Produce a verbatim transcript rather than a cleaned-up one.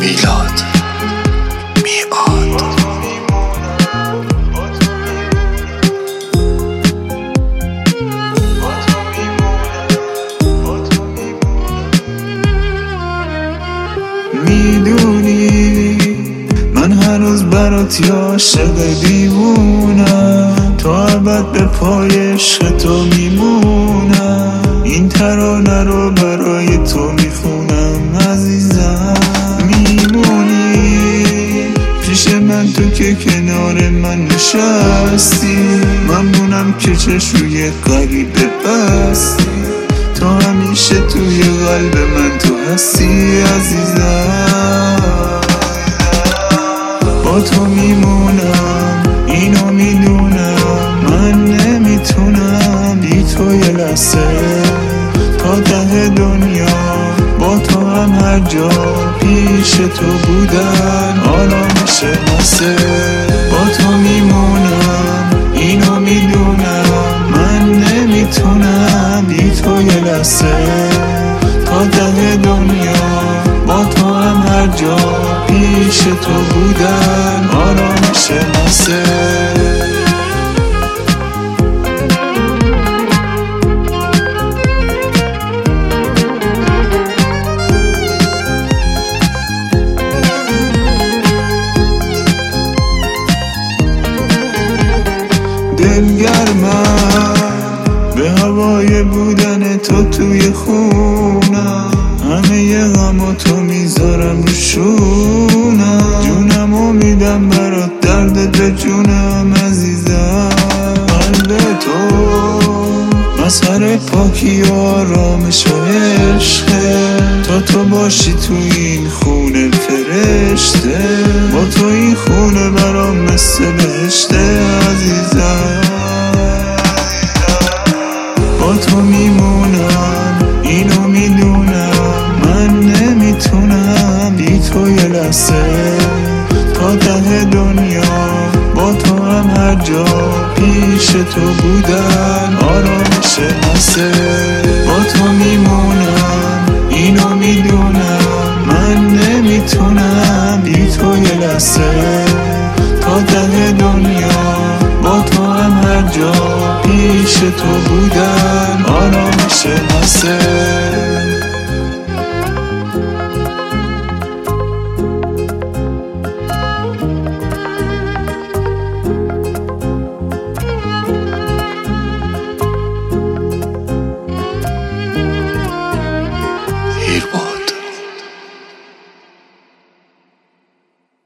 میلاد میعاد. میدونی من هنوز برات عاشق دیوونم، تا ابد به پای عشق تو میمونم. این ترانه رو برای تو میخونم عزیزم. میمونی پیش من تو که کنار من نشستی، ممنونم که چشوی غریبه بستی. تو همیشه توی قلب من تو هستی عزیزم. با تو میمونم اینو میدونم، من نمیتونم بی تو یه لحظه. تا ته دنیا با تو هم هر جا پیش تو بودن آرامش واسه. با تو میمونم اینو میدونم، من نمیتونم بی تو یه لحظه. تا ته دنیا با تو هم هر جا پیش تو بودن آرامش واسه. دلگرمم به هوای بودن تو توی خونم، همه ی غمو تو میذارم رو شونم. جونمو میدم برات درد به جونم عزیزم. قلب تو مظهر پاکی و آرامش و عشقه، تا تو باشی تو این خونه فرشته. با تو این خونه برام مثل بهشته عزیزم. با تو میمونم اینو میدونم، من نمیتونم بی تو یه لحظه. تا ته دنیا با تو هم هر جا پیش تو بودن آرامش واسه. با تو میمونم اینو میدونم، من نمیتونم بی تو یه لحظه. تا ته دنیا با تو هم هر جا پیش تو بودن آرامش واسه.